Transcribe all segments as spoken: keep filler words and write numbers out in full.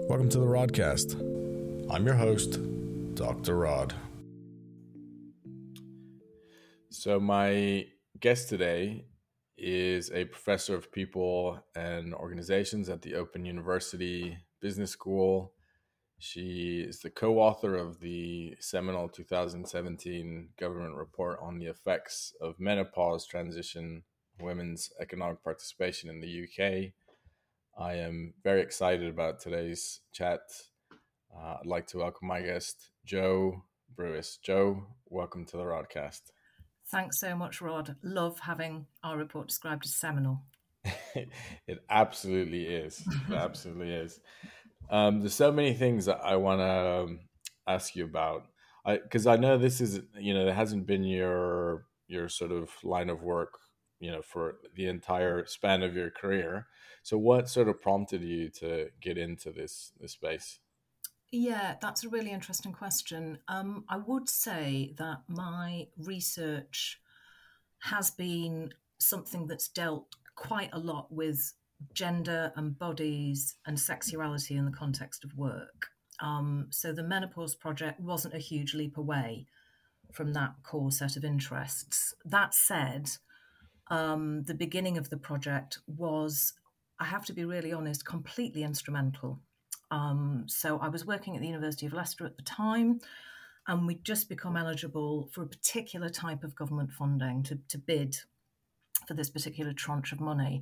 Welcome to the Rodcast. I'm your host, Doctor Rod. So my guest today is a professor of people and organizations at the Open University Business School. She is the co-author of the seminal two thousand seventeen government report on the effects of menopause transition, women's economic participation in the U K. I am very excited about today's chat. Uh, I'd like to welcome my guest, Jo Brewis. Jo, welcome to the Rodcast. Thanks so much, Rod. Love having our report described as seminal. It absolutely is. It absolutely is. Um, there's so many things that I want to um, ask you about, because I, I know this is, you know, it hasn't been your your sort of line of work, you know, for the entire span of your career. So, what sort of prompted you to get into this this space? Yeah, that's a really interesting question. Um, I would say that my research has been something that's dealt quite a lot with gender and bodies and sexuality in the context of work. Um, so the Menopause Project wasn't a huge leap away from that core set of interests. That said, um, the beginning of the project was, I have to be really honest, completely instrumental. Um, so I was working at the University of Leicester at the time, and we'd just become eligible for a particular type of government funding to, to bid for this particular tranche of money.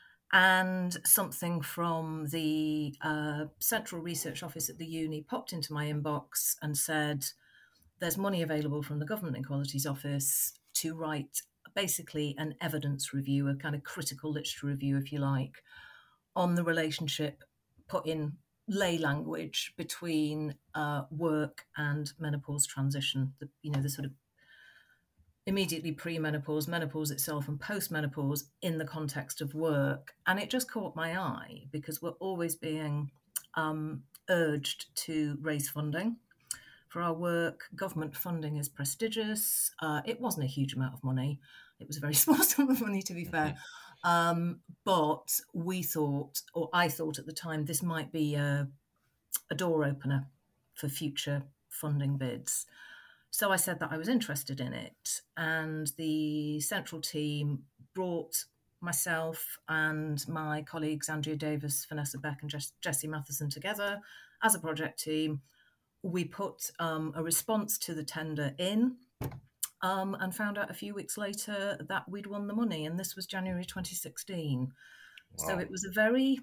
And something from the uh, Central Research Office at the uni popped into my inbox and said, there's money available from the Government Equalities Office to write basically an evidence review, a kind of critical literature review, if you like, on the relationship, put in lay language, between uh, work and menopause transition, the, you know, the sort of immediately pre-menopause, menopause itself, and post-menopause in the context of work. And it just caught my eye because we're always being um, urged to raise funding for our work. Government funding is prestigious. Uh, it wasn't a huge amount of money. It was a very small sum of money, to be fair. Um, but we thought, or I thought at the time, this might be a, a door opener for future funding bids. So I said that I was interested in it. And the central team brought myself and my colleagues, Andrea Davis, Vanessa Beck and Jess- Jessie Matheson together as a project team. We put um, a response to the tender in um, and found out a few weeks later that we'd won the money. And this was January twenty sixteen. Wow. So it was a very,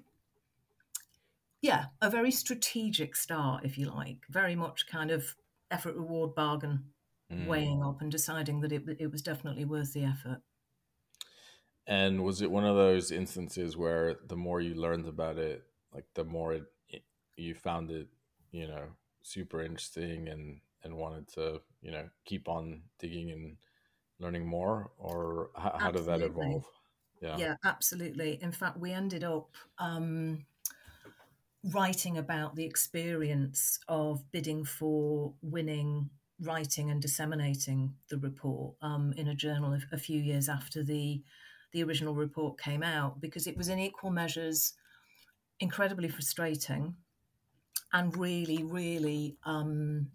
yeah, a very strategic start, if you like, very much kind of effort reward bargain, mm. weighing up and deciding that it, it was definitely worth the effort. And was it one of those instances where the more you learned about it, like the more it, it, you found it, you know, super interesting and, and wanted to, you know, keep on digging and learning more? Or how, how did that evolve? Yeah. yeah, absolutely. In fact, we ended up um, writing about the experience of bidding for, winning, writing and disseminating the report um, in a journal a, a few years after the the original report came out, because it was in equal measures incredibly frustrating and really, really, um,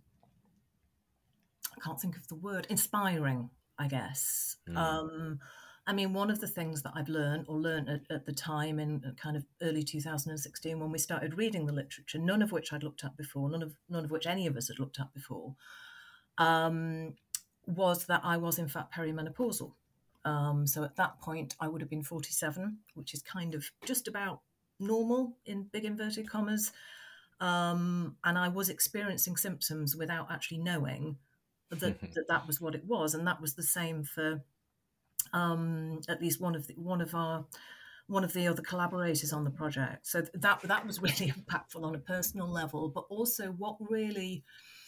I can't think of the word, inspiring, I guess. Mm. Um, I mean, one of the things that I've learned or learned at, at the time in kind of early two thousand sixteen, when we started reading the literature, none of which I'd looked at before, none of none of which any of us had looked at before, um, was that I was in fact perimenopausal. Um, so at that point, I would have been forty-seven, which is kind of just about normal in big inverted commas. Um, and I was experiencing symptoms without actually knowing that, that that was what it was. And that was the same for um, at least one of the, one of our one of the other collaborators on the project. So that that was really impactful on a personal level, but also what really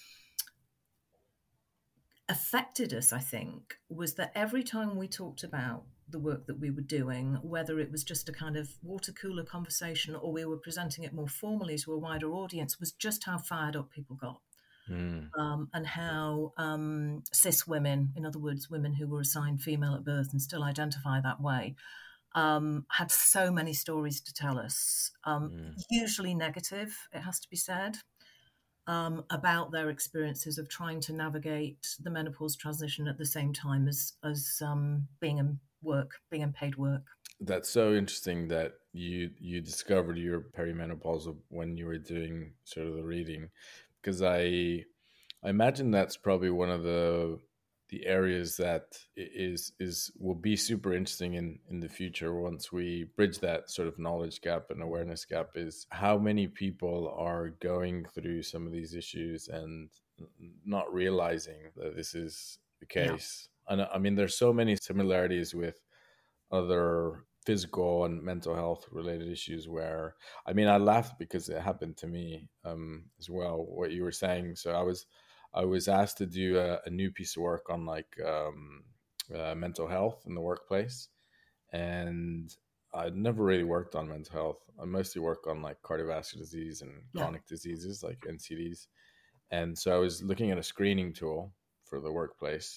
affected us, I think, was that every time we talked about the work that we were doing, whether it was just a kind of water cooler conversation or we were presenting it more formally to a wider audience, was just how fired up people got. Mm. Um, and how um, cis women, in other words, women who were assigned female at birth and still identify that way, um, had so many stories to tell us, um, Mm. usually negative, it has to be said, um, about their experiences of trying to navigate the menopause transition at the same time as as um, being in work, being in paid work. That's so interesting that you you discovered your perimenopausal when you were doing sort of the reading, because I I imagine that's probably one of the the areas that i- is is will be super interesting in in the future once we bridge that sort of knowledge gap and awareness gap, is how many people are going through some of these issues and n- not realizing that this is the Yeah, case. And I mean, there's so many similarities with other physical and mental health related issues where, I mean, I laughed because it happened to me um as well, what you were saying. So i was i was asked to do a, a new piece of work on like um uh, mental health in the workplace, and I'd never really worked on mental health. I mostly work on like cardiovascular disease and yeah, chronic diseases like N C Ds. And so I was looking at a screening tool for the workplace,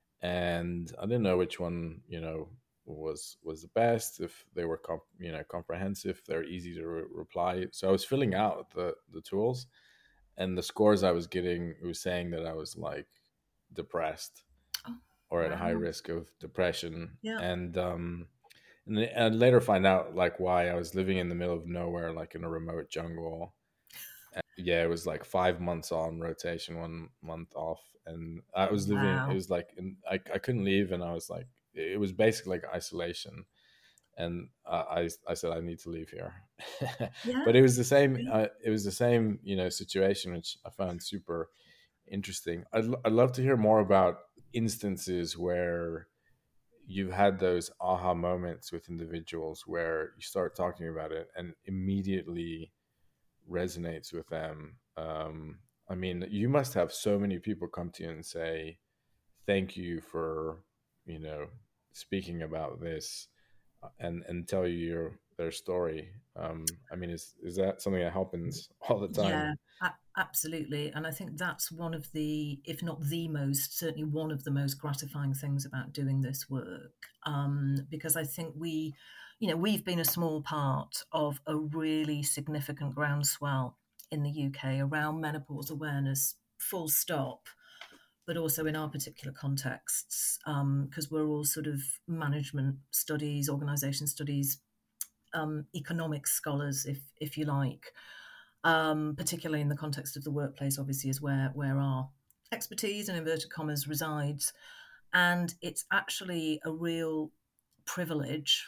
and I didn't know which one, you know, was was the best, if they were comp, you know, comprehensive, they're easy to re- reply. So I was filling out the the tools, and the scores I was getting, it was saying that I was like depressed oh, or at a high wow, risk of depression. yeah, And um and then I'd later find out like why. I was living in the middle of nowhere, like in a remote jungle. Yeah, it was like five months on rotation, one month off, and I was living. It wow, was like, in, I I couldn't leave, and I was like, it was basically like isolation, and uh, I I said I need to leave here, yeah, but it was the same. okay. Uh, it was the same, you know, situation, which I found super interesting. I'd l- I'd love to hear more about instances where you've had those aha moments with individuals where you start talking about it and immediately resonates with them. Um, I mean, you must have so many people come to you and say, "Thank you for, you know, speaking about this," uh, and and tell you your their story. Um, I mean, is is that something that happens all the time? Yeah, a- absolutely. And I think that's one of the, if not the most, certainly one of the most gratifying things about doing this work. Um, because I think we, you know, we've been a small part of a really significant groundswell in the U K around menopause awareness, full stop, but also in our particular contexts, because um, we're all sort of management studies, organization studies, um, economic scholars, if if you like, um, particularly in the context of the workplace, obviously, is where, where our expertise and inverted commas resides. And it's actually a real privilege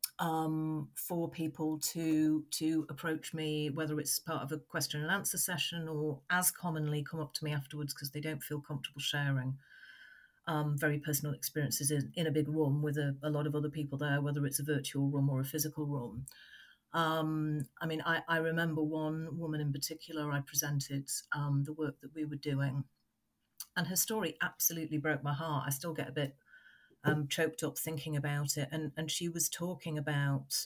um, for people to to approach me, whether it's part of a question and answer session or as commonly come up to me afterwards because they don't feel comfortable sharing um, very personal experiences in, in a big room with a, a lot of other people there, whether it's a virtual room or a physical room. Um, I mean, I, I remember one woman in particular, I presented um, the work that we were doing, and her story absolutely broke my heart. I still get a bit um, choked up thinking about it. And, and she was talking about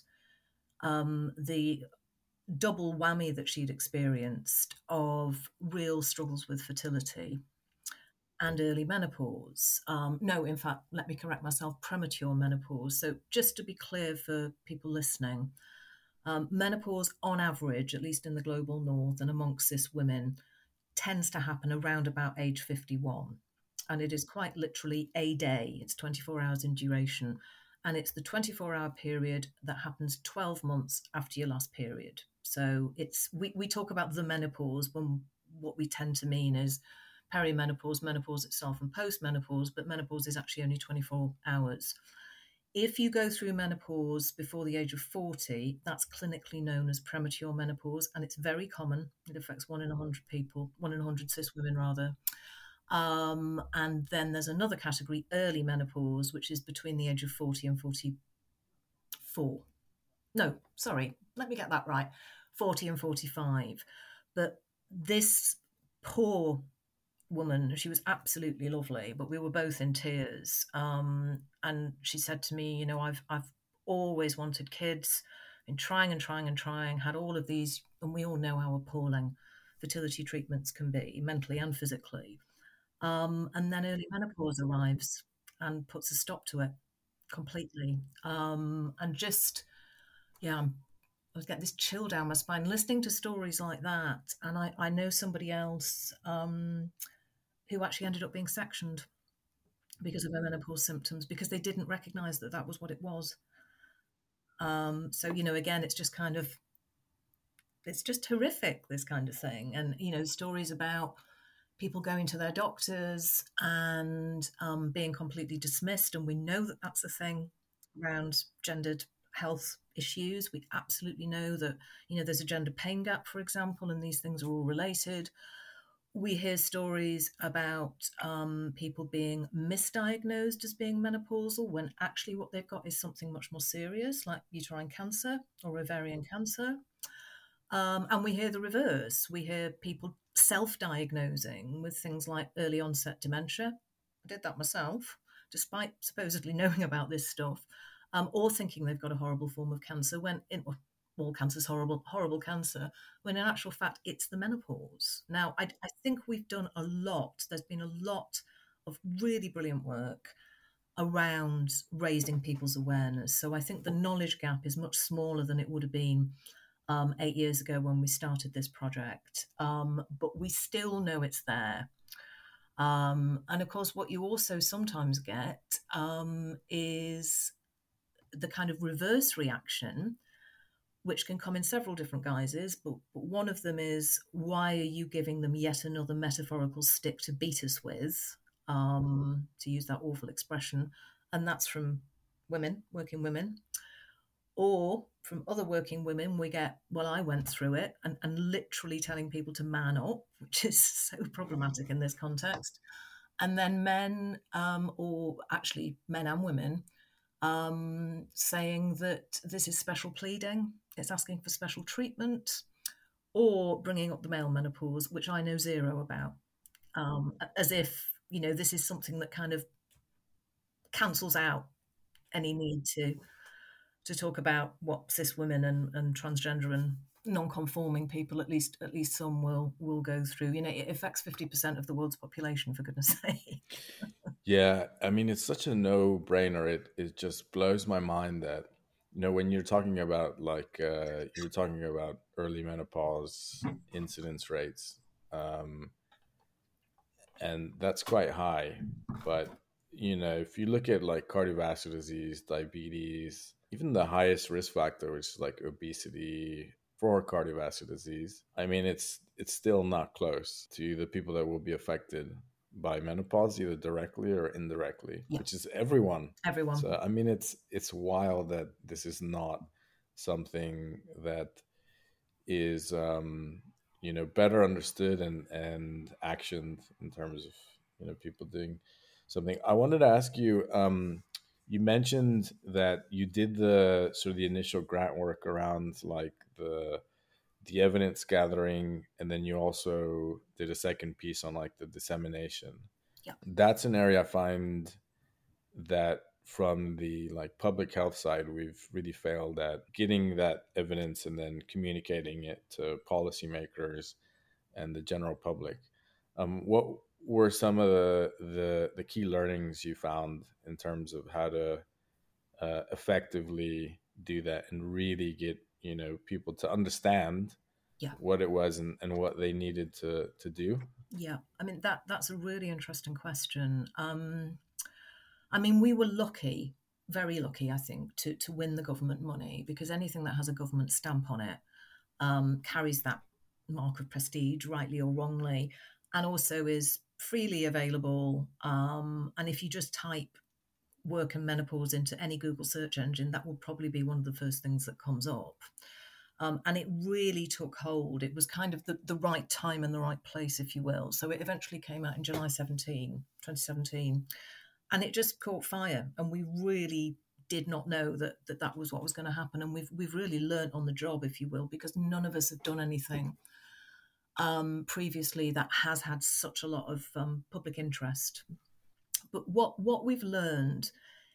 um, the double whammy that she'd experienced of real struggles with fertility and early menopause. Um, no, in fact, let me correct myself, premature menopause. So, just to be clear for people listening, Um, menopause, on average, at least in the global north and amongst cis women, tends to happen around about age fifty-one. And it is quite literally a day. It's twenty-four hours in duration. And it's the twenty-four hour period that happens twelve months after your last period. So it's we, we talk about the menopause when what we tend to mean is perimenopause, menopause itself, and postmenopause, but menopause is actually only twenty-four hours. If you go through menopause before the age of forty, that's clinically known as premature menopause, and it's very common. It affects one in a hundred people, one in a hundred cis women, rather. Um, and then there's another category, early menopause, which is between the age of forty and forty-four. No, sorry, let me get that right, forty and forty-five. But this poor woman, she was absolutely lovely, but we were both in tears. Um, and she said to me, you know, I've I've always wanted kids, been trying and trying and trying, had all of these, and we all know how appalling fertility treatments can be, mentally and physically. Um, and then early menopause arrives and puts a stop to it. completely. Um, and just, yeah, I'm, I get this chill down my spine listening to stories like that. And I, I know somebody else um, who actually ended up being sectioned because of their menopause symptoms because they didn't recognize that that was what it was. Um, so, you know, again, it's just kind of, it's just horrific, this kind of thing. And, you know, stories about people going to their doctors and um, being completely dismissed. And we know that that's the thing around gendered health issues. We absolutely know that, you know, there's a gender pain gap, for example, and these things are all related. We hear stories about um, people being misdiagnosed as being menopausal when actually what they've got is something much more serious, like uterine cancer or ovarian cancer. Um, and we hear the reverse. We hear people self diagnosing with things like early onset dementia. I did that myself, despite supposedly knowing about this stuff, um, or thinking they've got a horrible form of cancer when in, well, all cancer's horrible, horrible cancer, when in actual fact it's the menopause. Now, I, I think we've done a lot. There's been a lot of really brilliant work around raising people's awareness. So I think the knowledge gap is much smaller than it would have been um, eight years ago when we started this project. Um, but we still know it's there. Um, and of course, what you also sometimes get um, is the kind of reverse reaction, which can come in several different guises. But, but one of them is, why are you giving them yet another metaphorical stick to beat us with, um, to use that awful expression? And that's from women, working women. Or from other working women, we get, well, I went through it, and, and literally telling people to man up, which is so problematic in this context. And then men, um, or actually men and women, um, saying that this is special pleading, it's asking for special treatment, or bringing up the male menopause, which I know zero about, um, as if, you know, this is something that kind of cancels out any need to to talk about what cis women and, and transgender and non-conforming people, at least at least some will will go through. You know, it affects fifty percent of the world's population, for goodness sake. Yeah, I mean, it's such a no-brainer. It it just blows my mind that, you know, when you're talking about like uh, you were talking about early menopause incidence rates, um, and that's quite high. But you know, if you look at like cardiovascular disease, diabetes, even the highest risk factor, which is like obesity for cardiovascular disease, I mean, it's it's still not close to the people that will be affected by menopause, either directly or indirectly, Yeah, which is everyone. everyone. So I mean, it's it's wild that this is not something that is um, you know, better understood and and actioned in terms of, you know, people doing something. I wanted to ask you. Um, you mentioned that you did the sort of the initial grant work around like the the evidence gathering, and then you also did a second piece on like the dissemination. Yeah, That's an area I find that from the like public health side, we've really failed at getting that evidence and then communicating it to policymakers and the general public. Um, what were some of the, the the key learnings you found in terms of how to uh, effectively do that and really get, you know, people to understand yeah, what it was and, and what they needed to to do? yeah. I mean, that that's a really interesting question. Um, I mean, we were lucky, very lucky, I think, to to win the government money, because anything that has a government stamp on it um, carries that mark of prestige, rightly or wrongly, and also is freely available. Um, and if you just type work and menopause into any Google search engine, that will probably be one of the first things that comes up. Um, and it really took hold. It was kind of the, the right time and the right place, if you will. So it eventually came out in July seventeenth, twenty seventeen, and it just caught fire. And we really did not know that that, that was what was going to happen. And we've, we've really learnt on the job, if you will, because none of us have done anything um, previously that has had such a lot of um, public interest. But what, what we've learned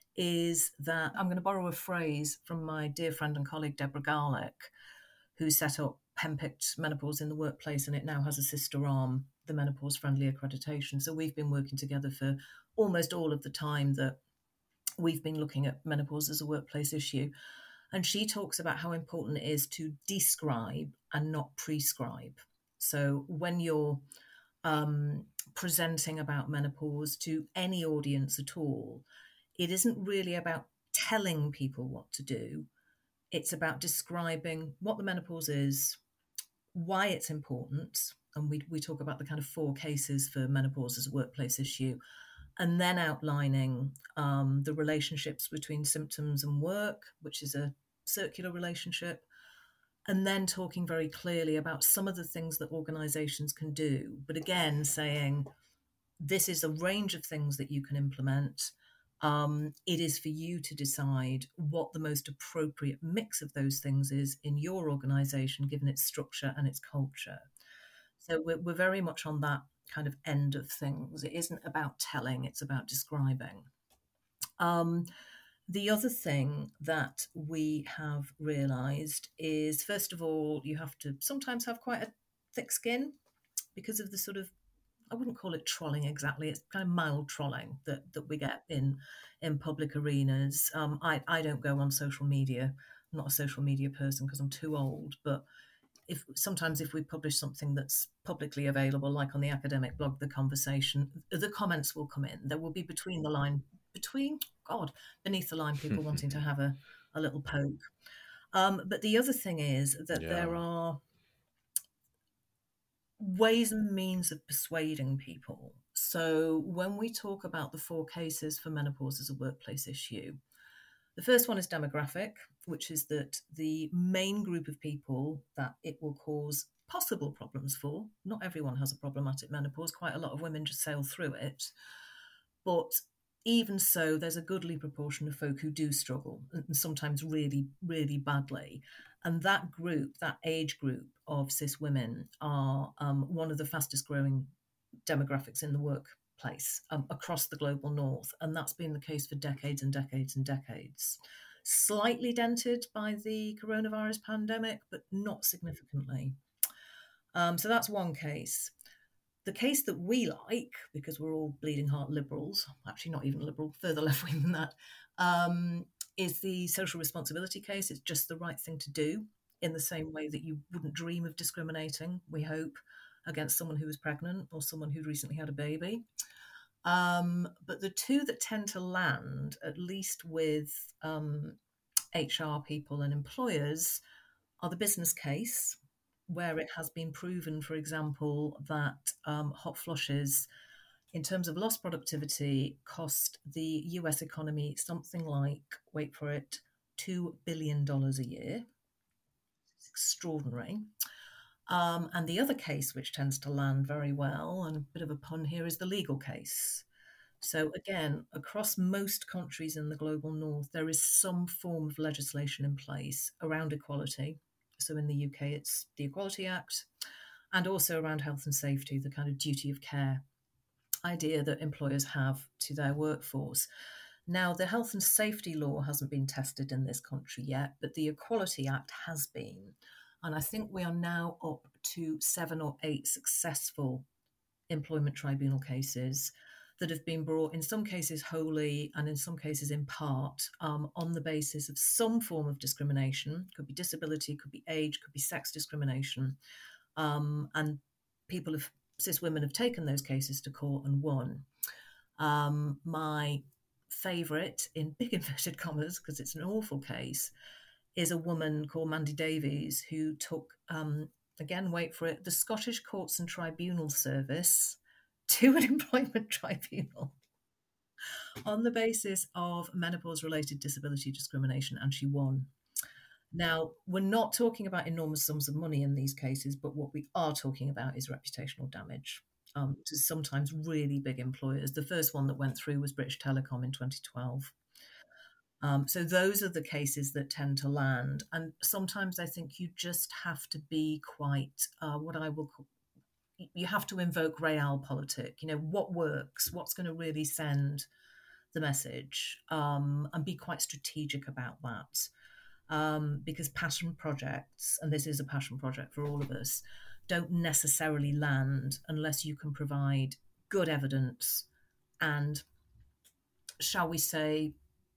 is that, I'm going to borrow a phrase from my dear friend and colleague Deborah Garlick, who set up Henpicked Menopause in the Workplace, and it now has a sister arm, the Menopause Friendly Accreditation. So we've been working together for almost all of the time that we've been looking at menopause as a workplace issue. And she talks about how important it is to describe and not prescribe. So when you're um, presenting about menopause to any audience at all, it isn't really about telling people what to do. It's about describing what the menopause is, why it's important. And we, we talk about the kind of four cases for menopause as a workplace issue, and then outlining um, the relationships between symptoms and work, which is a circular relationship, and then talking very clearly about some of the things that organizations can do. But again, saying this is a range of things that you can implement. Um, it is for you to decide what the most appropriate mix of those things is in your organization, given its structure and its culture. So we're, we're very much on that kind of end of things. It isn't about telling, it's about describing. Um, the other thing that we have realized is, first of all, you have to sometimes have quite a thick skin because of the sort of, I wouldn't call it trolling exactly. It's kind of mild trolling that, that we get in in public arenas. Um, I, I don't go on social media. I'm not a social media person because I'm too old. But if sometimes if we publish something that's publicly available, like on the academic blog, The Conversation, the comments will come in. There will be between the line, between, God, beneath the line, people wanting to have a, a little poke. Um, but the other thing is that Yeah. there are ways and means of persuading people. So when we talk about the four cases for menopause as a workplace issue, the first one is demographic, which is that the main group of people that it will cause possible problems for, not everyone has a problematic menopause, quite a lot of women just sail through it, but even so, there's a goodly proportion of folk who do struggle, and sometimes really, really badly. And that group, that age group of cis women, are um, one of the fastest growing demographics in the workplace um, across the global north. And that's been the case for decades and decades and decades. Slightly dented by the coronavirus pandemic, but not significantly. Um, so that's one case. The case that we like, because we're all bleeding heart liberals, actually not even liberal, further left wing than that, um, is the social responsibility case. It's just the right thing to do, in the same way that you wouldn't dream of discriminating, we hope, against someone who was pregnant or someone who'd recently had a baby. Um, but the two that tend to land, at least with um, H R people and employers, are the business case, where it has been proven, for example, that um, hot flushes, in terms of lost productivity, cost the U S economy something like, wait for it, two billion dollars a year. It's extraordinary. Um, and the other case, which tends to land very well, and a bit of a pun here, is the legal case. So again, across most countries in the global north, there is some form of legislation in place around equality. So in the U K, it's the Equality Act, and also around health and safety, the kind of duty of care idea that employers have to their workforce. Now, the health and safety law hasn't been tested in this country yet, but the Equality Act has been. And I think we are now up to seven or eight successful employment tribunal cases that have been brought, in some cases wholly and in some cases in part, um, on the basis of some form of discrimination. Could be disability, could be age, could be sex discrimination. Um, and people have, cis women have taken those cases to court and won. Um, my favourite, in big inverted commas, because it's an awful case, is a woman called Mandy Davies who took, um, again, wait for it, the Scottish Courts and Tribunal Service to an employment tribunal on the basis of menopause-related disability discrimination, and she won. Now, we're not talking about enormous sums of money in these cases, but what we are talking about is reputational damage um, to sometimes really big employers. The first one that went through was British Telecom in twenty twelve. Um, so those are the cases that tend to land. And sometimes I think you just have to be quite, uh, what I will call, you have to invoke realpolitik. You know, what works, what's going to really send the message, um, and be quite strategic about that. Um, because passion projects, and this is a passion project for all of us, don't necessarily land unless you can provide good evidence and, shall we say,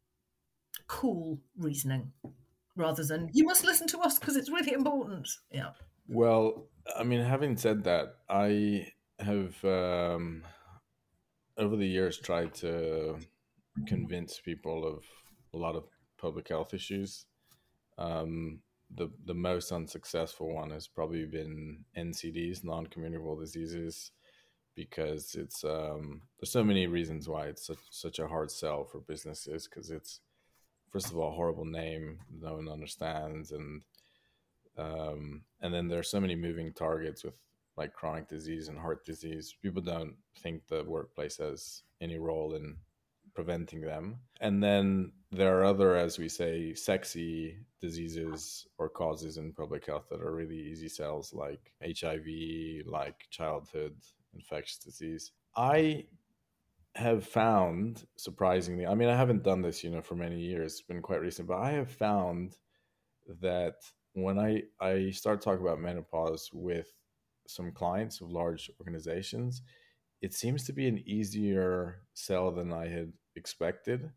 cool reasoning rather than you must listen to us because it's really important. Yeah. Well, I mean, having said that, I have um, over the years tried to convince people of a lot of public health issues. Um, the the most unsuccessful one has probably been N C Ds, non-communicable diseases, because it's um, there's so many reasons why it's such such a hard sell for businesses. Because it's, first of all, a horrible name no one understands, and um, and then there's so many moving targets with like chronic disease and heart disease. People don't think the workplace has any role in preventing them. And then there are other, as we say, sexy diseases or causes in public health that are really easy sells, like H I V, like childhood infectious disease. I have found, surprisingly, I mean, I haven't done this, you know, for many years, it's been quite recent, but I have found that when I, I start talking about menopause with some clients of large organizations, it seems to be an easier sell than I had expected.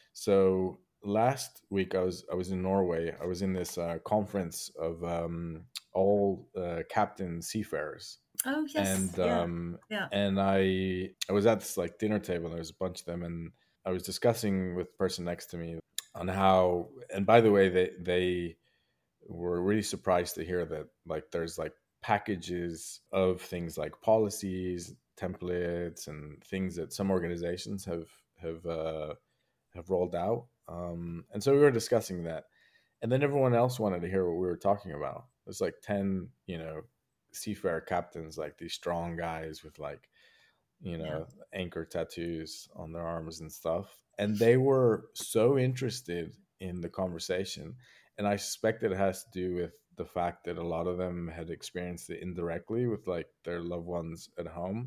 So last week I was I was in Norway. I was in this uh, conference of um, all uh, captain seafarers, Oh yes. and Yeah. um, Yeah. and I I was at this like dinner table. And there was a bunch of them, and I was discussing with the person next to me on how. And by the way, they they were really surprised to hear that like there's like packages of things like policies, templates, and things that some organizations have have uh, have rolled out. Um, and so we were discussing that, and then everyone else wanted to hear what we were talking about. There's like ten, you know, seafarer captains, like these strong guys with like, you Yeah. know, anchor tattoos on their arms and stuff. And they were so interested in the conversation. And I suspect it has to do with the fact that a lot of them had experienced it indirectly with like their loved ones at home.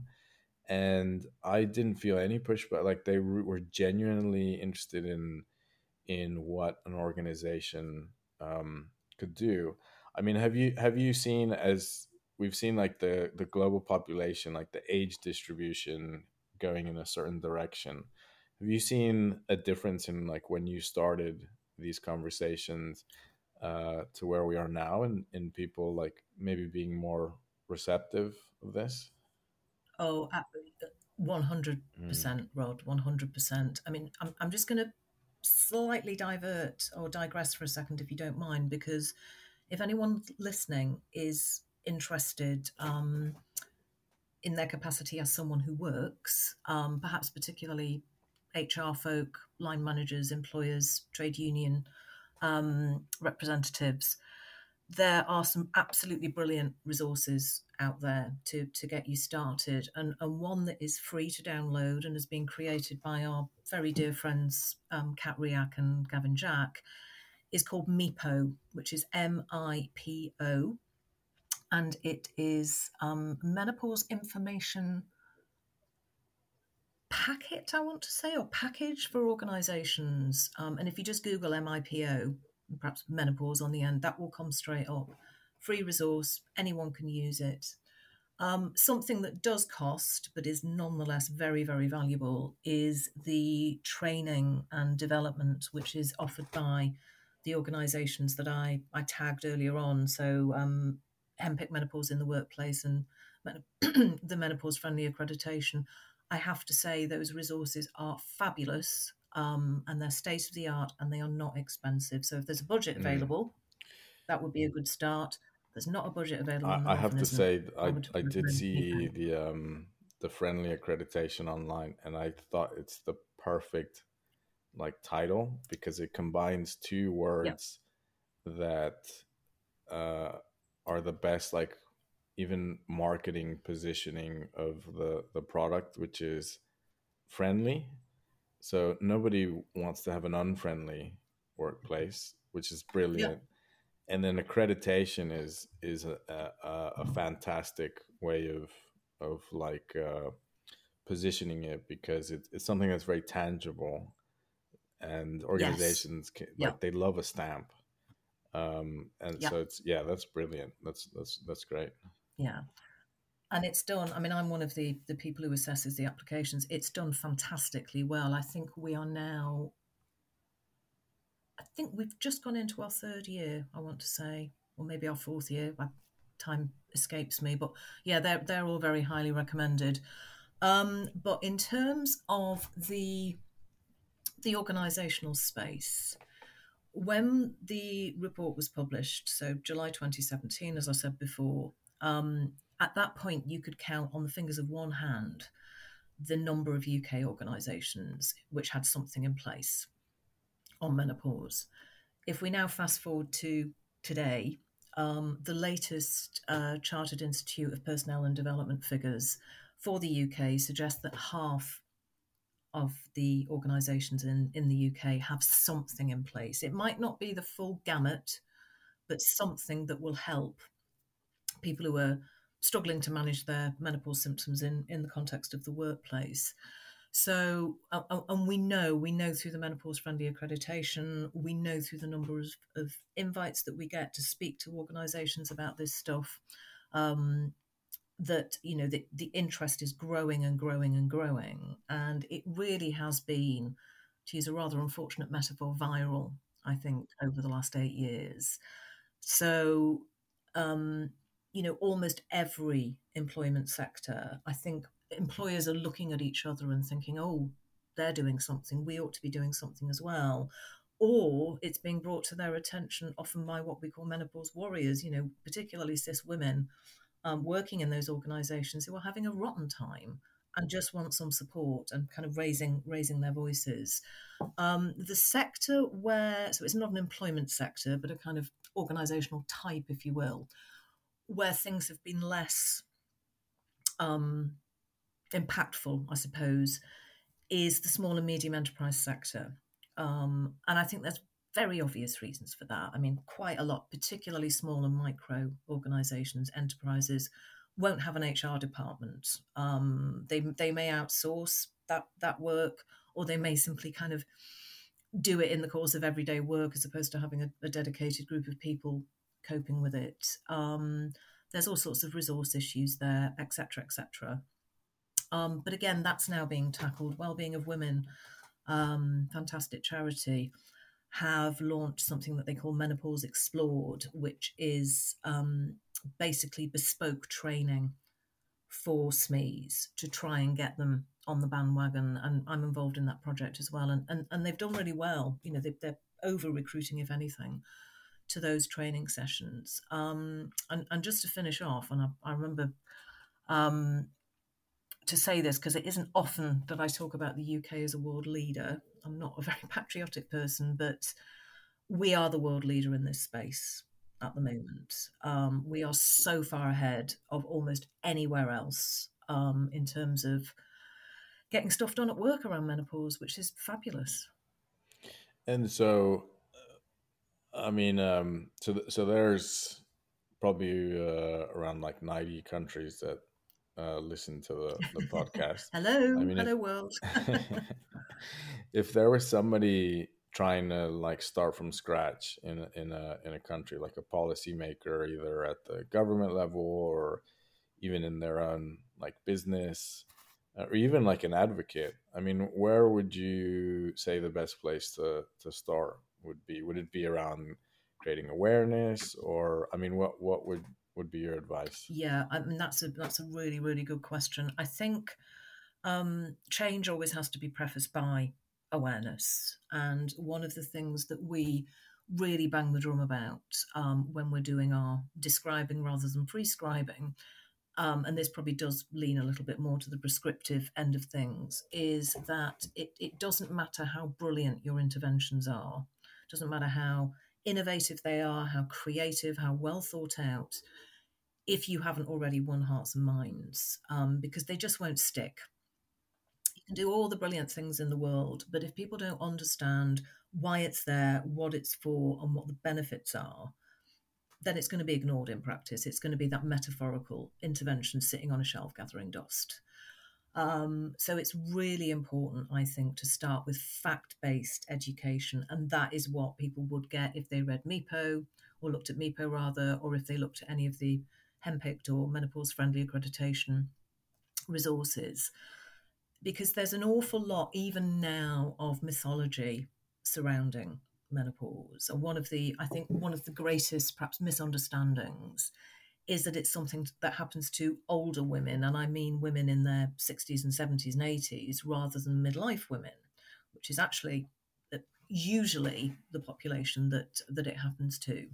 And I didn't feel any pushback. Like they were genuinely interested in in what an organization um, could do. I mean, have you have you seen, as we've seen like the the global population, like the age distribution going in a certain direction? Have you seen a difference in like when you started these conversations uh, to where we are now, and in people like maybe being more receptive of this? Oh, one hundred Mm. percent, Rod, one hundred percent. I mean, I'm, I'm just going to slightly divert or digress for a second, if you don't mind, because if anyone listening is interested um, in their capacity as someone who works, um, perhaps particularly H R folk, line managers, employers, trade union um, representatives, there are some absolutely brilliant resources out there to, to get you started. And, and one that is free to download and has been created by our very dear friends, um, Kat Riak and Gavin Jack, is called MIPO, which is M I P O. And it is um, menopause information packet, I want to say, or package for organizations. Um, and if you just Google M I P O, perhaps menopause on the end, that will come straight up. Free resource, anyone can use it. Um, something that does cost, but is nonetheless very, very valuable, is the training and development which is offered by the organisations that I, I tagged earlier on. So, um, HEMPIC Menopause in the Workplace and men- the Menopause Friendly Accreditation. I have to say, those resources are fabulous um, and they're state of the art and they are not expensive. So, if there's a budget Mm. available, that would be a good start. There's not a budget available, I, and there I have often to isn't. say, I I would I did recommend see MIPO. the um the friendly accreditation online, and I thought it's the perfect like title because it combines two Yeah. words that uh, are the best, like even marketing positioning of the the product, which is friendly. So nobody wants to have an unfriendly workplace, which is Yeah. brilliant. And then accreditation is is a, a, a fantastic way of of like uh, positioning it, because it, it's something that's very tangible, and Yes. organizations can, Yeah. like they love a stamp. Um, and Yeah. so it's, yeah, that's brilliant. That's that's that's great. Yeah. And it's done. I mean, I'm one of the the people who assesses the applications. It's done fantastically well. I think we are now think we've just gone into our third year, I want to say, or maybe our fourth year. Time escapes me, but yeah, they're they're all very highly recommended. Um, but in terms of the the organisational space, when the report was published, so July twenty seventeen, as I said before, um, at that point you could count on the fingers of one hand the number of U K organisations which had something in place on menopause. If we now fast forward to today, um, the latest uh, Chartered Institute of Personnel and Development figures for the U K suggest that half of the organisations in, in the U K have something in place. It might not be the full gamut, but something that will help people who are struggling to manage their menopause symptoms in, in the context of the workplace. So, uh, and we know, we know through the menopause friendly accreditation, we know through the number of, of invites that we get to speak to organisations about this stuff, um, that, you know, the, the interest is growing and growing and growing. And it really has been, to use a rather unfortunate metaphor, viral, I think, over the last eight years. So, um, you know, almost every employment sector, I think employers are looking at each other and thinking, oh, they're doing something, we ought to be doing something as well. Or it's being brought to their attention often by what we call menopause warriors, you know, particularly cis women um, working in those organisations who are having a rotten time and just want some support and kind of raising raising their voices. Um, the sector where, so it's not an employment sector, but a kind of organisational type, if you will, where things have been less um, impactful, I suppose, is the small and medium enterprise sector. Um, and I think there's very obvious reasons for that. I mean, quite a lot, particularly small and micro organisations, enterprises, won't have an H R department. Um, they they may outsource that that work, or they may simply kind of do it in the course of everyday work as opposed to having a, a dedicated group of people coping with it. Um, there's all sorts of resource issues there, et cetera, et cetera. Um, but again, that's now being tackled. Wellbeing of Women, um, fantastic charity, have launched something that they call Menopause Explored, which is um, basically bespoke training for S M Es to try and get them on the bandwagon. And I'm involved in that project as well. And and, and they've done really well. You know, they, they're over recruiting, if anything, to those training sessions. Um, and, and just to finish off, and I, I remember um, to say this because it isn't often that I talk about the U K as a world leader. I'm not a very patriotic person, but we are the world leader in this space at the moment. Um, we are so far ahead of almost anywhere else um, in terms of getting stuff done at work around menopause, which is fabulous. And so, I mean, um, so th- so there's probably uh, around like ninety countries that uh, listen to the, the podcast. Hello, I mean, if hello world. if there was somebody trying to like start from scratch in a, in a in a country, like a policymaker, either at the government level or even in their own like business, uh, or even like an advocate, I mean, where would you say the best place to to start would be? Would it be around creating awareness, or I mean, what what would would be your advice? Yeah, I mean that's a that's a really really good question. I think um, change always has to be prefaced by awareness, and one of the things that we really bang the drum about um, when we're doing our describing rather than prescribing, um, and this probably does lean a little bit more to the prescriptive end of things, is that it, it doesn't matter how brilliant your interventions are, it doesn't matter how innovative they are, how creative, how well thought out, if you haven't already won hearts and minds, um, because they just won't stick. You can do all the brilliant things in the world, but if people don't understand why it's there, what it's for, and what the benefits are, then it's going to be ignored in practice. It's going to be that metaphorical intervention sitting on a shelf gathering dust. Um, so it's really important, I think, to start with fact-based education, and that is what people would get if they read MEPO, or looked at MEPO rather, or if they looked at any of the HEMPICT or menopause-friendly accreditation resources. Because there's an awful lot, even now, of mythology surrounding menopause. And one of the, I think, one of the greatest perhaps misunderstandings is that it's something that happens to older women, and I mean women in their sixties and seventies and eighties, rather than midlife women, which is actually uh, usually the population that that it happens to.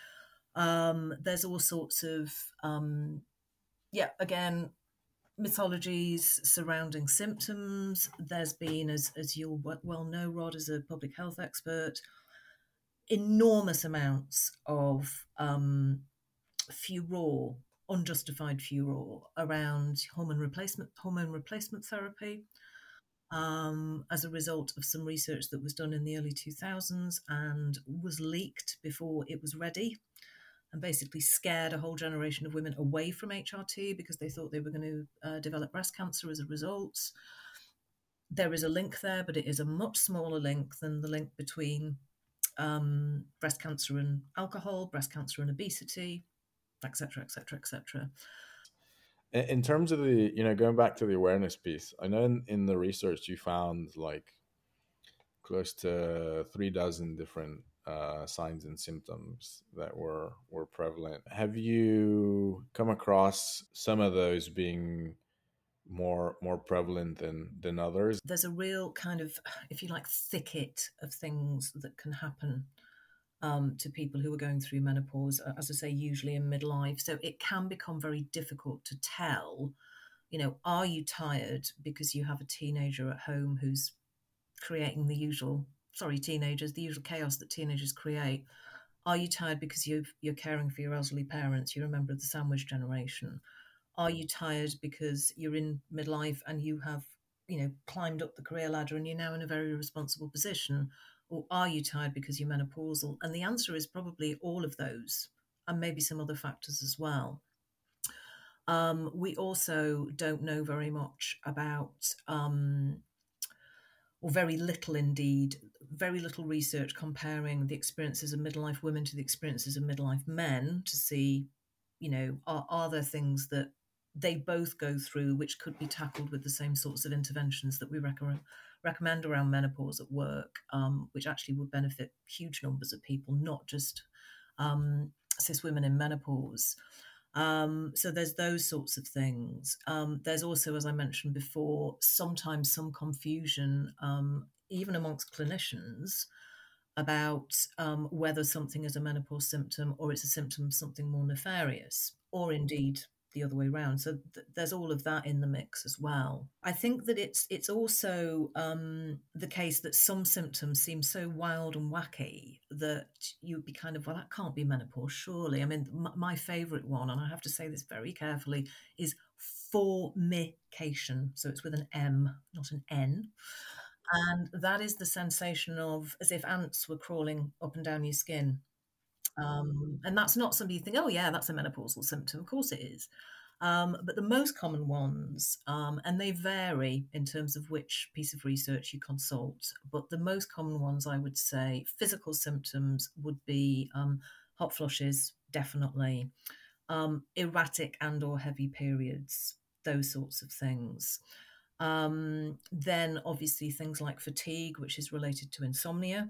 Um, there's all sorts of um, yeah, again, mythologies surrounding symptoms. There's been, as as you'll well know, Rod, as a public health expert, enormous amounts of um, furor, unjustified furor around hormone replacement hormone replacement therapy, um, as a result of some research that was done in the early two thousands and was leaked before it was ready, and basically scared a whole generation of women away from H R T because they thought they were going to uh, develop breast cancer as a result. There is a link there, but it is a much smaller link than the link between um, breast cancer and alcohol, breast cancer and obesity, et cetera, et cetera, et cetera. In, in terms of the, you know, going back to the awareness piece, I know in, in the research you found like close to three dozen different uh, signs and symptoms that were were prevalent. Have you come across some of those being more more prevalent than than others? There's a real kind of, if you like, thicket of things that can happen um, to people who are going through menopause, as I say, usually in midlife. So it can become very difficult to tell, you know, are you tired because you have a teenager at home who's creating the usual, sorry, teenagers, the usual chaos that teenagers create? Are you tired because you've, you're caring for your elderly parents? You're a member of the sandwich generation. Are you tired because you're in midlife and you have, you know, climbed up the career ladder and you're now in a very responsible position? Or are you tired because you're menopausal? And the answer is probably all of those, and maybe some other factors as well. Um, we also don't know very much about, um, or very little indeed, very little research comparing the experiences of midlife women to the experiences of midlife men to see, you know, are, are there things that they both go through which could be tackled with the same sorts of interventions that we recommend recommend around menopause at work, um, which actually would benefit huge numbers of people, not just um, cis women in menopause. Um, so there's those sorts of things. Um, there's also, as I mentioned before, sometimes some confusion, um, even amongst clinicians, about um, whether something is a menopause symptom or it's a symptom of something more nefarious, or indeed the other way around. So th- there's all of that in the mix as well. I think that it's it's also um, the case that some symptoms seem so wild and wacky that you'd be kind of, well, that can't be menopause, surely. I mean, m- my favourite one, and I have to say this very carefully, is formication. So it's with an M, not an N. And that is the sensation of as if ants were crawling up and down your skin. Um, and that's not somebody you think, oh, yeah, that's a menopausal symptom. Of course it is. Um, but the most common ones, um, and they vary in terms of which piece of research you consult, but the most common ones, I would say, physical symptoms would be um, hot flushes, definitely, um, erratic and or heavy periods, those sorts of things. Um, then obviously things like fatigue, which is related to insomnia.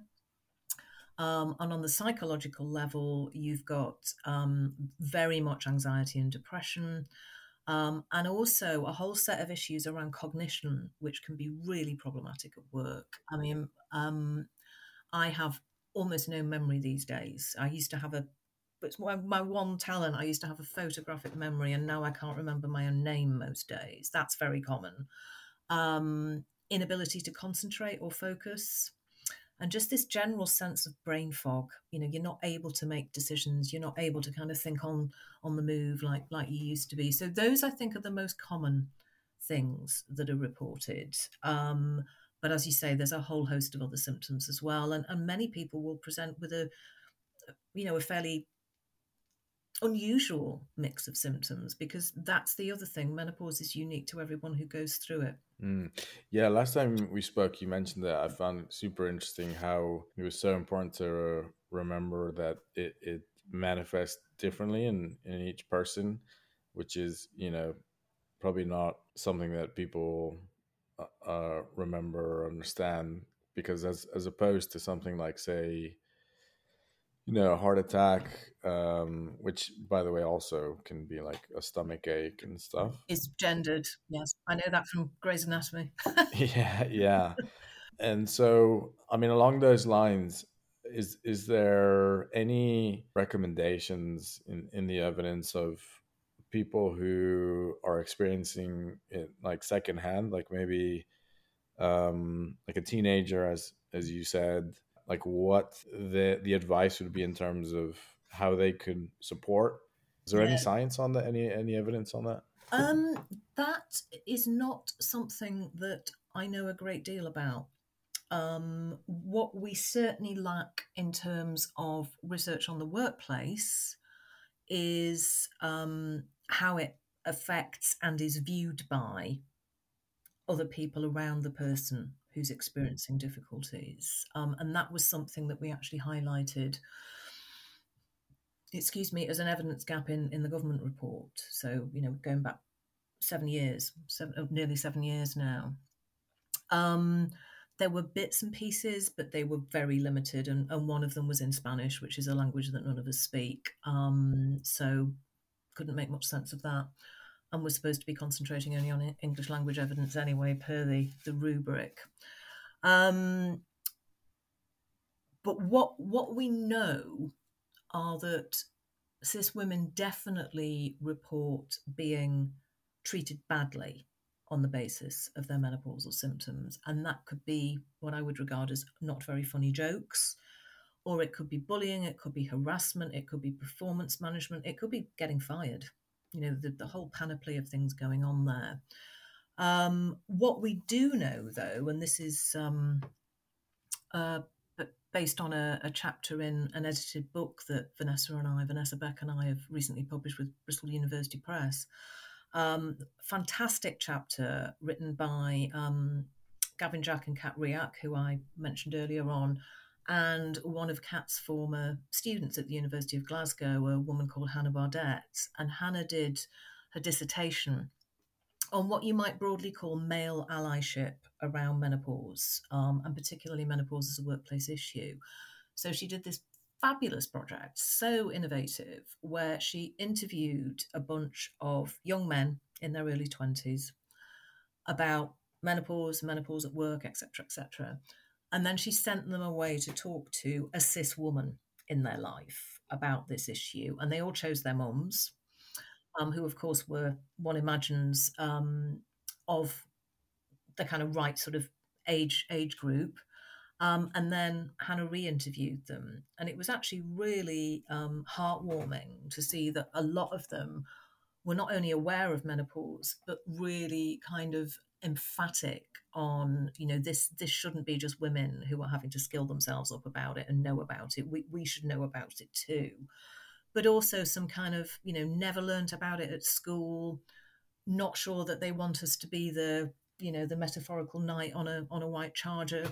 Um, and on the psychological level, you've got um, very much anxiety and depression, um, and also a whole set of issues around cognition, which can be really problematic at work. I mean, um, I have almost no memory these days. I used to have a, it's my, my one talent. I used to have a photographic memory, and now I can't remember my own name most days. That's very common. Um, inability to concentrate or focus, and just this general sense of brain fog. You know, you're not able to make decisions, you're not able to kind of think on on the move like like you used to be. So those, I think, are the most common things that are reported. Um, but as you say, there's a whole host of other symptoms as well, and, and many people will present with a, you know, a fairly unusual mix of symptoms, because that's the other thing, menopause is unique to everyone who goes through it. Mm. Yeah, last time we spoke, you mentioned that. I found it super interesting how it was so important to remember that it, it manifests differently in, in each person, which is, you know, probably not something that people uh, uh, remember or understand because as as opposed to something like, say, you know, a heart attack, um, which by the way also can be like a stomach ache and stuff. Is gendered. Yes, I know that from Grey's Anatomy. Yeah, yeah. And so, I mean, along those lines, is is there any recommendations in in the evidence of people who are experiencing it like secondhand, like maybe um, like a teenager, as as you said, like what the the advice would be in terms of how they could support? Is there any Yeah. science on that? Any any evidence on that? Um, that is not something that I know a great deal about. Um, what we certainly lack in terms of research on the workplace is um, how it affects and is viewed by other people around the person who's experiencing difficulties. Um, and that was something that we actually highlighted, excuse me, as an evidence gap in, in the government report. So, you know, going back seven years, seven, oh, nearly seven years now. Um, there were bits and pieces, but they were very limited, and, and one of them was in Spanish, which is a language that none of us speak. Um, so couldn't make much sense of that. And we're supposed to be concentrating only on English language evidence anyway, per the, the rubric. Um, but what what we know are that cis women definitely report being treated badly on the basis of their menopausal symptoms. And that could be what I would regard as not very funny jokes, or it could be bullying, it could be harassment, it could be performance management, it could be getting fired. You know, the, the whole panoply of things going on there. Um, what we do know, though, and this is um, uh, based on a, a chapter in an edited book that Vanessa and I, Vanessa Beck and I have recently published with Bristol University Press. Um, fantastic chapter written by um, Gavin Jack and Kat Riak, who I mentioned earlier on, and one of Kat's former students at the University of Glasgow, a woman called Hannah Bardet. And Hannah did her dissertation on what you might broadly call male allyship around menopause, um, and particularly menopause as a workplace issue. So she did this fabulous project, so innovative, where she interviewed a bunch of young men in their early twenties about menopause, menopause at work, et cetera, et cetera. And then she sent them away to talk to a cis woman in their life about this issue. And they all chose their mums, um, who, of course, were, one imagines, um, of the kind of right sort of age age group. Um, and then Hannah re-interviewed them. And it was actually really um, heartwarming to see that a lot of them were not only aware of menopause, but really kind of emphatic on, you know, this this shouldn't be just women who are having to skill themselves up about it and know about it. We, we should know about it too. But also some kind of, you know, never learnt about it at school, not sure that they want us to be the, you know, the metaphorical knight on a on a white charger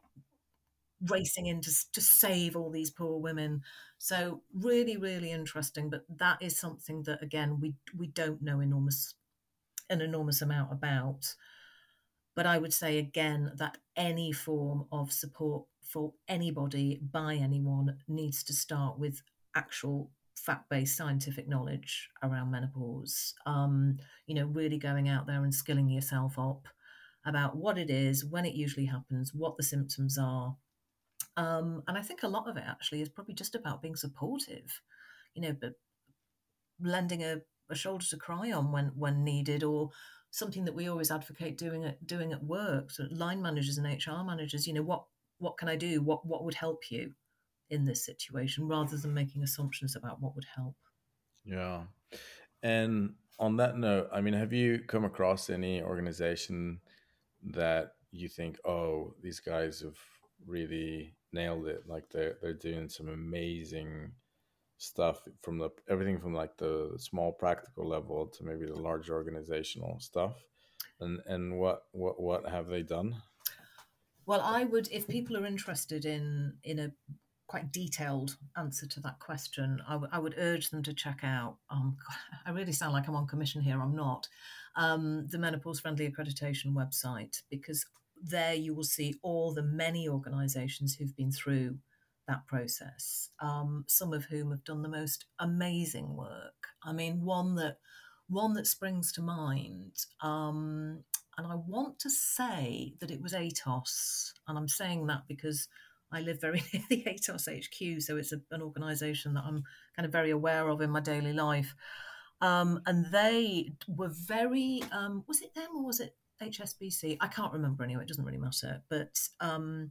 racing in to, to save all these poor women. So really, really interesting. But that is something that, again, we we don't know enormous an enormous amount about. But I would say again that any form of support for anybody by anyone needs to start with actual fact-based scientific knowledge around menopause. Um, you know, really going out there and skilling yourself up about what it is, when it usually happens, what the symptoms are. Um, and I think a lot of it actually is probably just about being supportive, you know, but lending a, a shoulder to cry on when when needed, or something that we always advocate doing at doing at work. So line managers and H R managers, you know, what what can I do? What what would help you in this situation, rather than making assumptions about what would help. Yeah. And on that note, I mean, have you come across any organization that you think, oh, these guys have really nailed it? Like they're they're doing some amazing stuff from the everything from like the small practical level to maybe the large organizational stuff. And and what what what have they done? Well, I would, if people are interested in in a quite detailed answer to that question, I, w- I would urge them to check out. Um, I really sound like I'm on commission here. I'm not. Um, the Menopause Friendly Accreditation website, because there you will see all the many organisations who've been through that process, um, some of whom have done the most amazing work. I mean, one that one that springs to mind, um, and I want to say that it was ATOS, and I'm saying that because I live very near the ATOS H Q, so it's a, an organisation that I'm kind of very aware of in my daily life. Um, and they were very, um, was it them or was it H S B C? I can't remember anyway, it doesn't really matter. But um,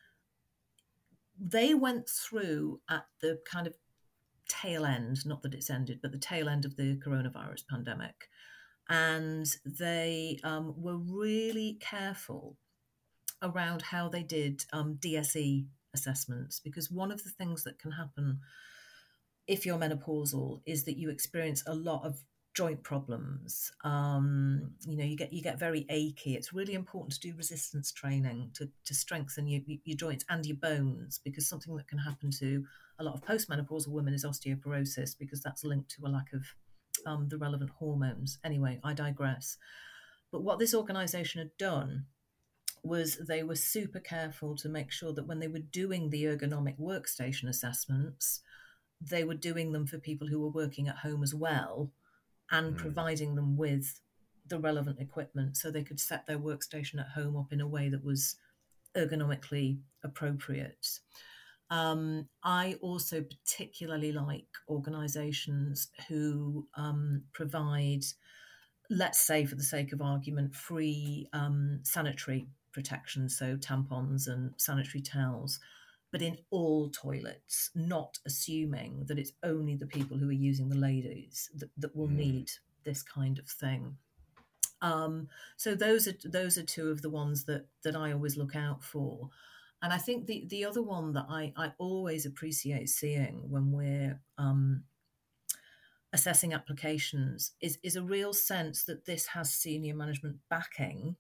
they went through at the kind of tail end, not that it's ended, but the tail end of the coronavirus pandemic. And they um, were really careful around how they did um, D S E assessments, because one of the things that can happen if you're menopausal is that you experience a lot of joint problems. Um, you know, you get you get very achy. It's really important to do resistance training to, to strengthen your, your joints and your bones, because something that can happen to a lot of postmenopausal women is osteoporosis, because that's linked to a lack of um, the relevant hormones. Anyway, I digress. But what this organisation had done was they were super careful to make sure that when they were doing the ergonomic workstation assessments, they were doing them for people who were working at home as well, and mm. providing them with the relevant equipment so they could set their workstation at home up in a way that was ergonomically appropriate. Um, I also particularly like organisations who um, provide, let's say for the sake of argument, free um, sanitary protection, so tampons and sanitary towels, but in all toilets, not assuming that it's only the people who are using the ladies that, that will mm. need this kind of thing. Um, so those are those are two of the ones that that I always look out for. And I think the, the other one that I, I always appreciate seeing when we're um, assessing applications is, is a real sense that this has senior management backing,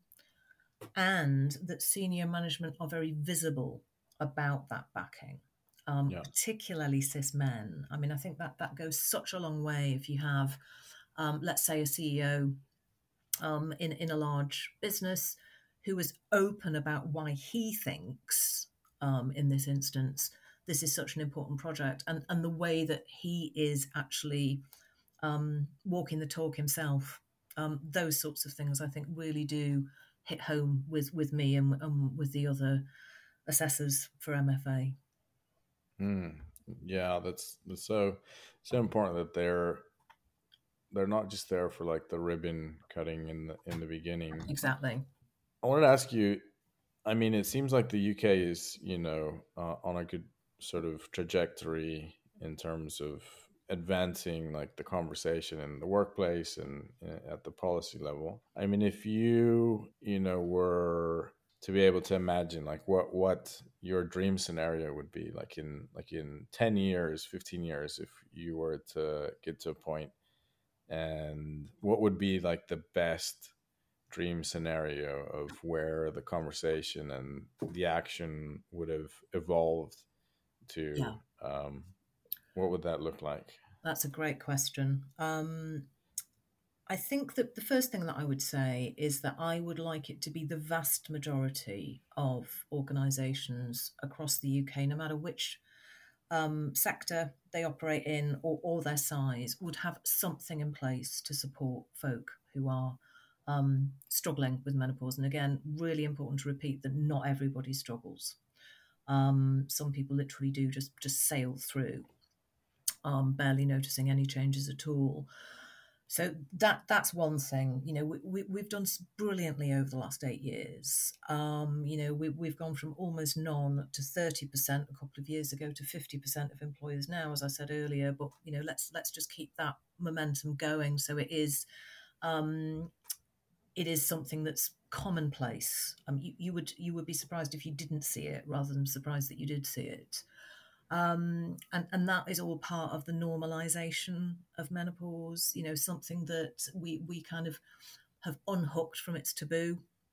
and that senior management are very visible about that backing, um, yeah. particularly cis men. I mean, I think that that goes such a long way if you have, um, let's say, a C E O um, in, in a large business who is open about why he thinks, um, in this instance, this is such an important project, and, and the way that he is actually um, walking the talk himself. Um, those sorts of things, I think, really do hit home with, with me and um, with the other assessors for M F A. Mm, yeah, that's, that's so so important that they're they're not just there for like the ribbon cutting in the in the beginning. Exactly. I wanted to ask you, I mean, it seems like the U K is, you know, uh, on a good sort of trajectory in terms of advancing like the conversation in the workplace and uh, at the policy level. I mean, if you, you know, were to be able to imagine like what what your dream scenario would be like in like in ten years, fifteen years, if you were to get to a point, and what would be like the best dream scenario of where the conversation and the action would have evolved to, yeah. um, what would that look like? That's a great question. Um, I think that the first thing that I would say is that I would like it to be the vast majority of organisations across the U K, no matter which um, sector they operate in or, or their size, would have something in place to support folk who are um, struggling with menopause. And again, really important to repeat that not everybody struggles. Um, some people literally do just, just sail through, um, barely noticing any changes at all. So that that's one thing. You know, we, we, we've done brilliantly over the last eight years. Um, you know, we, we've gone from almost none to thirty percent a couple of years ago to fifty percent of employers now, as I said earlier. But, you know, let's let's just keep that momentum going. So it is, um, it is something that's commonplace. Um, you, you would you would be surprised if you didn't see it, rather than surprised that you did see it. Um, and, and that is all part of the normalization of menopause, you know, something that we, we kind of have unhooked from its taboo,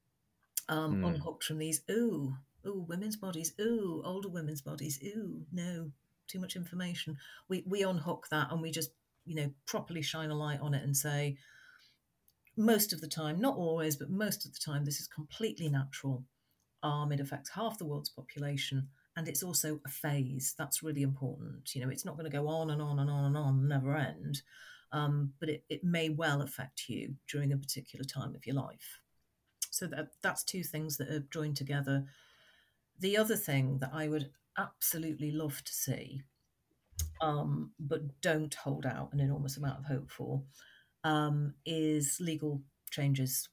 um, mm. unhooked from these, ooh, ooh, women's bodies, ooh, older women's bodies, ooh, no, too much information. We, we unhook that and we just, you know, properly shine a light on it and say, most of the time, not always, but most of the time, this is completely natural. Um, it affects half the world's population, and it's also a phase. That's really important. You know, it's not going to go on and on and on and on, never end. Um, but it, it may well affect you during a particular time of your life. So that that's two things that are joined together. The other thing that I would absolutely love to see, um, but don't hold out an enormous amount of hope for, um, is legal changes.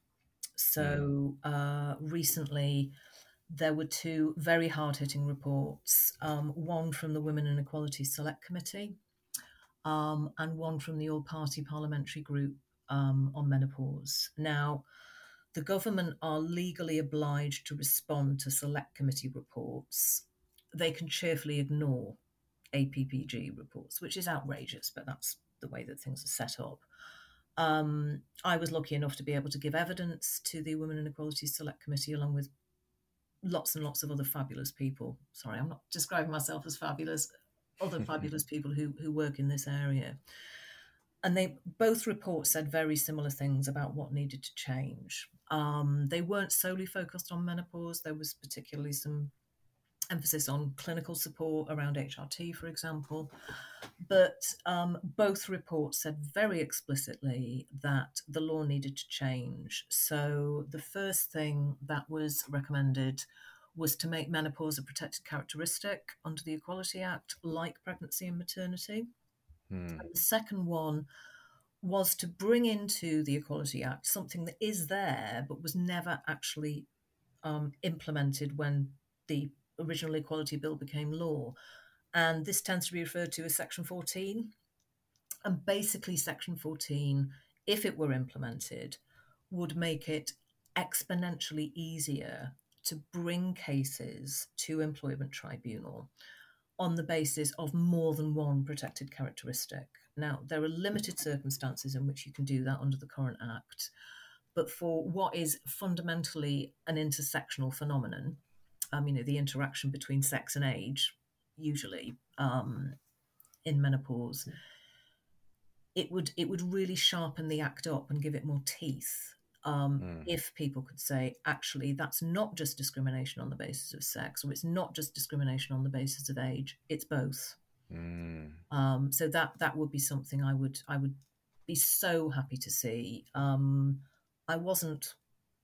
So uh, recently, there were two very hard-hitting reports, um, one from the Women and Equality Select Committee, um, and one from the All-Party Parliamentary Group um, on menopause. Now, the government are legally obliged to respond to select committee reports. They can cheerfully ignore A P P G reports, which is outrageous, but that's the way that things are set up. Um, I was lucky enough to be able to give evidence to the Women and Equality Select Committee, along with lots and lots of other fabulous people. Sorry, I'm not describing myself as fabulous. Other fabulous people who who work in this area. And they both reports said very similar things about what needed to change. Um, they weren't solely focused on menopause. There was particularly some emphasis on clinical support around H R T, for example. But um, both reports said very explicitly that the law needed to change. So the first thing that was recommended was to make menopause a protected characteristic under the Equality Act, like pregnancy and maternity. Hmm. And the second one was to bring into the Equality Act something that is there but was never actually um, implemented when the original Equality Bill became law. And this tends to be referred to as Section fourteen. And basically, Section fourteen, if it were implemented, would make it exponentially easier to bring cases to employment tribunal on the basis of more than one protected characteristic. Now, there are limited circumstances in which you can do that under the current Act, but for what is fundamentally an intersectional phenomenon, um, you know, the interaction between sex and age, usually um, in menopause, it would it would really sharpen the Act up and give it more teeth. Um, Mm. if people could say, actually, that's not just discrimination on the basis of sex, or it's not just discrimination on the basis of age, it's both. Mm. Um, so that that would be something I would I would be so happy to see. Um, I wasn't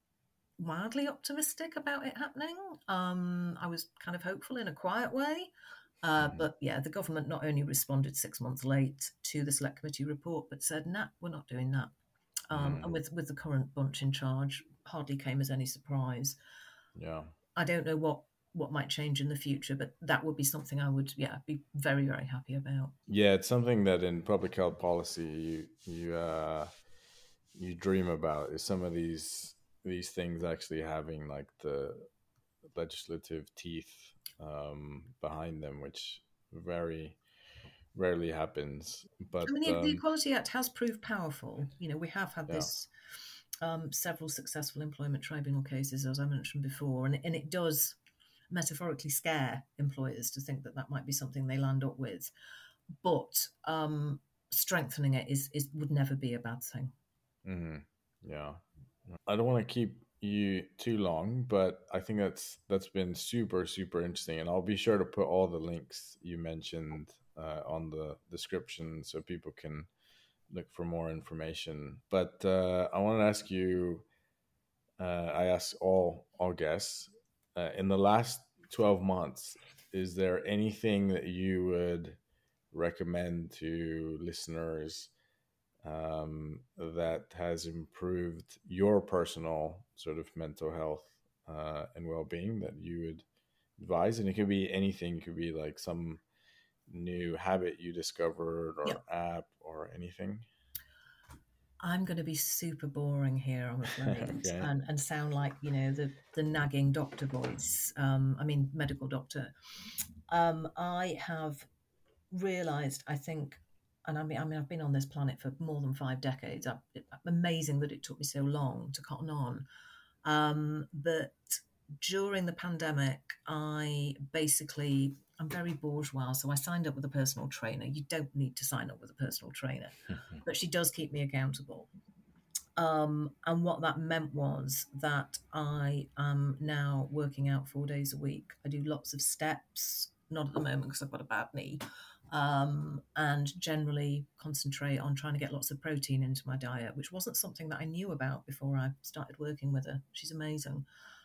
wildly optimistic about it happening. Um, I was kind of hopeful in a quiet way. Uh, Mhm. but yeah, the government not only responded six months late to the Select Committee report, but said, nah, we're not doing that. Um, Mm. and with, with the current bunch in charge, hardly came as any surprise. Yeah. I don't know what, what might change in the future, but that would be something I would, yeah, be very, very happy about. Yeah, it's something that in public health policy you you uh you dream about, is some of these these things actually having like the legislative teeth um behind them, which very rarely happens. I But mean, the, the um Equality Act has proved powerful. You know, we have had yeah. this um, several successful employment tribunal cases, as I mentioned before, and, and it does metaphorically scare employers to think that that might be something they land up with. But um, strengthening it is, is would never be a bad thing. Mhm. Yeah. I don't want to keep you too long, but I think that's that's been super super interesting, and I'll be sure to put all the links you mentioned uh, on the description so people can look for more information. But uh, I want to ask you. Uh, I ask all all guests uh, in the last twelve months. Is there anything that you would recommend to listeners um, that has improved your personal sort of mental health uh, and well-being that you would advise? And it could be anything. It could be like some new habit you discovered Yeah, or app or anything. I'm going to be super boring here, I'm afraid, Okay. and, and sound like, you know, the, the nagging doctor voice. Um, I mean, medical doctor. Um, I have realized, I think, and I mean, I mean, I've been on this planet for more than five decades. I, it, amazing that it took me so long to cotton on. Um, but during the pandemic, I basically, I'm very bourgeois, so I signed up with a personal trainer. You don't need to sign up with a personal trainer, but she does keep me accountable. Um, and what that meant was that I am now working out four days a week. I do lots of steps, not at the moment because I've got a bad knee, um, and generally concentrate on trying to get lots of protein into my diet, which wasn't something that I knew about before I started working with her. She's amazing.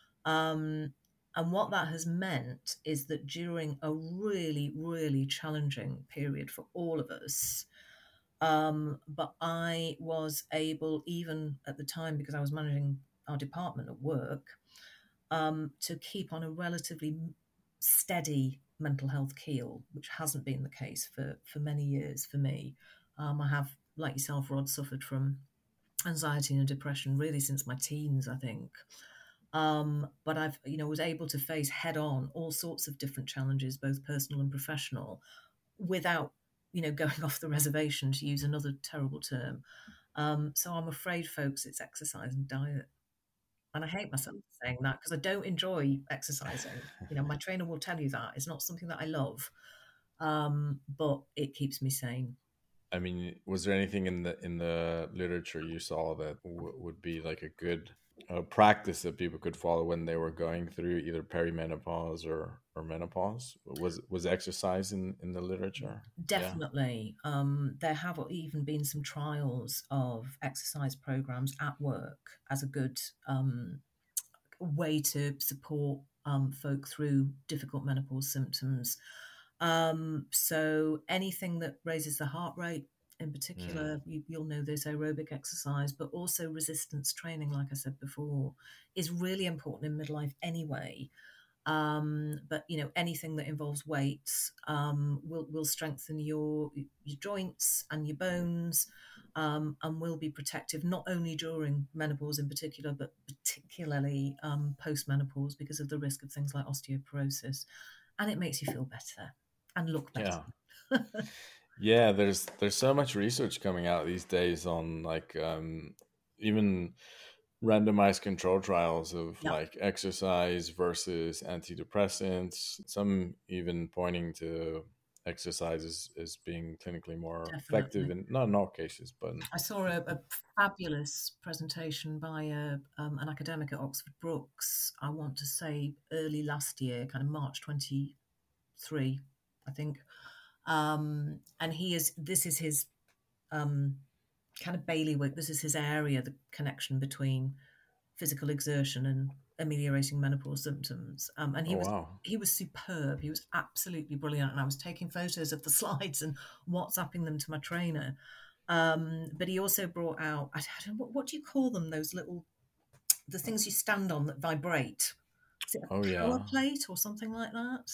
Um, and what that has meant is that during a really, really challenging period for all of us, um, but I was able, even at the time, because I was managing our department at work, um, to keep on a relatively steady mental health keel, which hasn't been the case for, for many years for me. Um, I have, like yourself, Rod, suffered from anxiety and depression really since my teens, I think. Um, but I've, you know, was able to face head on all sorts of different challenges, both personal and professional, without, you know, going off the reservation, to use another terrible term. Um, so I'm afraid, folks, it's exercise and diet. And I hate myself for saying that because I don't enjoy exercising. You know, my trainer will tell you that. It's not something that I love, um, but it keeps me sane. I mean, was there anything in the in the literature you saw that w- would be like a good uh, practice that people could follow when they were going through either perimenopause or or menopause? Was was exercise in in the literature? Yeah. Definitely. Um, there have even been some trials of exercise programs at work as a good um, way to support um, folk through difficult menopause symptoms. Um, so anything that raises the heart rate, in Mm. particular, you, you'll know there's aerobic exercise, but also resistance training, like I said before, is really important in midlife anyway. Um, but you know, anything that involves weights um, will will strengthen your your joints and your bones, um, and will be protective not only during menopause in particular, but particularly um, post menopause because of the risk of things like osteoporosis, and it makes you feel better and look Yeah. better. Yeah, there's there's so much research coming out these days on like um even randomized control trials of Yeah, like exercise versus antidepressants, some even pointing to exercise as, as being clinically more effective definitely. in not in all cases, but I saw a, a fabulous presentation by a, um, an academic at Oxford Brookes, I want to say early last year, kind of March twenty-three, I think. Um, and he is, this is his um, kind of bailiwick, this is his area, the connection between physical exertion and ameliorating menopause symptoms. Um, and he oh was wow. he was superb. He was absolutely brilliant. And I was taking photos of the slides and WhatsApping them to my trainer. Um, but he also brought out, I don't know, what, what do you call them? Those little, the things you stand on that vibrate. Is it Oh a power yeah. plate or something like that?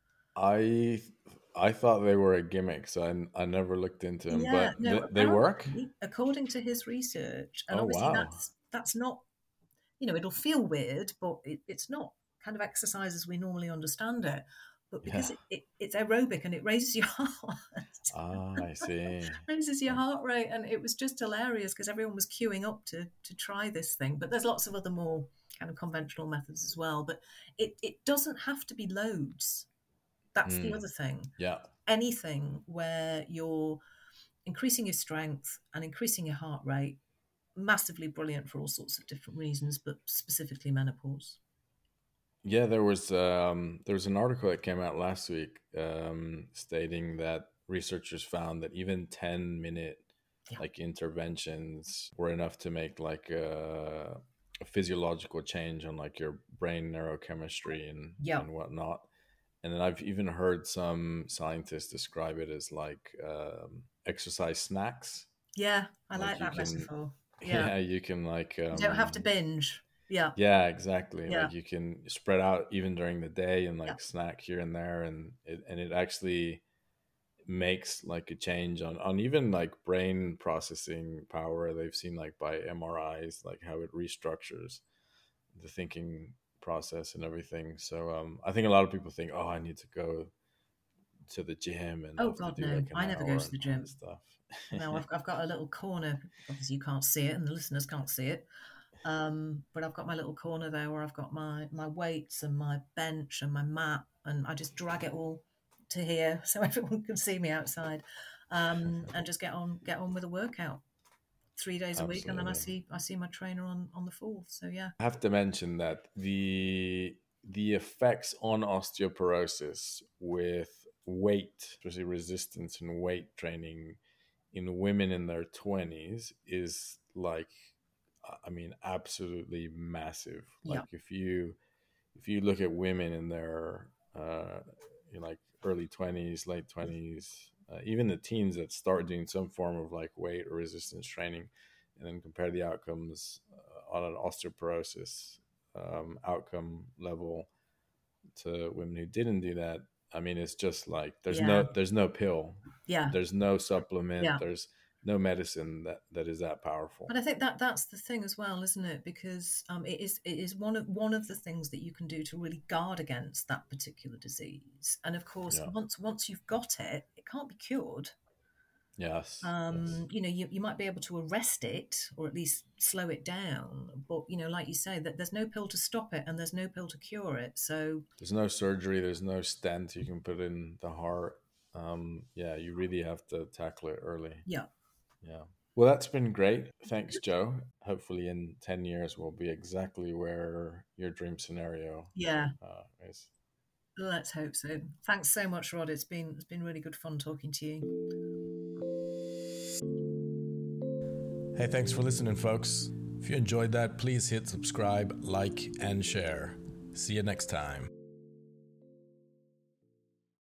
I I thought they were a gimmick, so I, I never looked into them, Yeah, but no, th- they work? apparently, according to his research, and Oh obviously wow. that's that's not, you know, it'll feel weird, but it, it's not kind of exercise as we normally understand it. But Yeah. because it, it, it's aerobic and it raises your heart, Ah, I see. raises your heart rate, and it was just hilarious because everyone was queuing up to to try this thing. But there's lots of other more kind of conventional methods as well. But it it doesn't have to be loads. That's the Mm, other thing. yeah. Anything where you're increasing your strength and increasing your heart rate, massively brilliant for all sorts of different reasons, but specifically menopause. Yeah, there was um, there was an article that came out last week um, stating that researchers found that even ten minute Yeah. like interventions were enough to make like a, a physiological change on like your brain neurochemistry and Yeah. and whatnot. And then I've even heard some scientists describe it as like um, exercise snacks. Yeah. I like Like you that can, metaphor. Yeah. yeah, you can like You don't have to um, binge. Yeah. yeah, exactly. Yeah. Like you can spread out even during the day and Yeah. like snack here and there, and it and it actually makes like a change on on even like brain processing power. They've seen like by M R Is like how it restructures the thinking process and everything. So um, I think a lot of people think, oh, I need to go to the gym and I Oh, have to God, do no. like an I never go hour to and the all this gym. stuff. No, I've, I've got a little corner. Obviously, you can't see it and the listeners can't see it. Um, but I've got my little corner there where I've got my, my weights and my bench and my mat, and I just drag it all to here so everyone can see me outside, um, and just get on get on with a workout. three days a week, and then I Absolutely. see I see my trainer on on the fourth. So yeah. I have to mention that the the effects on osteoporosis with weight, especially resistance and weight training in women in their twenties is like, I mean, absolutely massive. Yeah. Like if you if you look at women in their uh, you know, like early twenties, late twenties, uh, even the teens that start doing some form of like weight or resistance training, and then compare the outcomes uh, on an osteoporosis um, outcome level to women who didn't do that. I mean, it's just like there's Yeah. no there's no pill, Yeah. there's no supplement, Yeah. there's no medicine that, that is that powerful. But I think that that's the thing as well, isn't it? Because um, it is it is one of one of the things that you can do to really guard against that particular disease. And of course, Yeah. once once you've got it, it can't be cured. Yes. Um, Yes. you know, you, you might be able to arrest it or at least slow it down. But, you know, like you say, that there's no pill to stop it and there's no pill to cure it. So There's no surgery, there's no stent you can put in the heart. Um, yeah, you really have to tackle it early. yeah. Yeah. Well, that's been great. Thanks, Joe. Hopefully, in ten years, we'll be exactly where your dream scenario Yeah. uh, is. Let's hope so. Thanks so much, Rod. It's been it's been really good fun talking to you. Hey, thanks for listening, folks. If you enjoyed that, please hit subscribe, like, and share. See you next time.